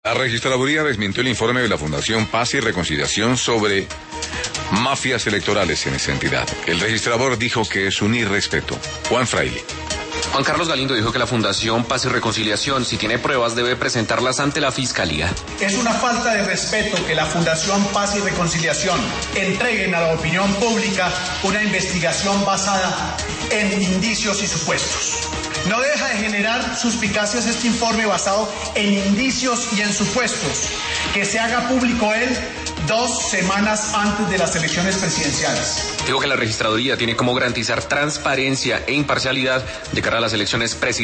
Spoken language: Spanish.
La registraduría desmintió el informe de la Fundación Paz y Reconciliación sobre mafias electorales en esa entidad. El registrador dijo que es un irrespeto. Juan Fraile. Juan Carlos Galindo dijo que la Fundación Paz y Reconciliación, si tiene pruebas, debe presentarlas ante la Fiscalía. Es una falta de respeto que la Fundación Paz y Reconciliación entreguen a la opinión pública una investigación basada en indicios y supuestos. No deja de generar suspicacias este informe basado en indicios y en supuestos, que se haga público él 2 semanas antes de las elecciones presidenciales. Digo que la registraduría tiene como garantizar transparencia e imparcialidad de cara a las elecciones presidenciales.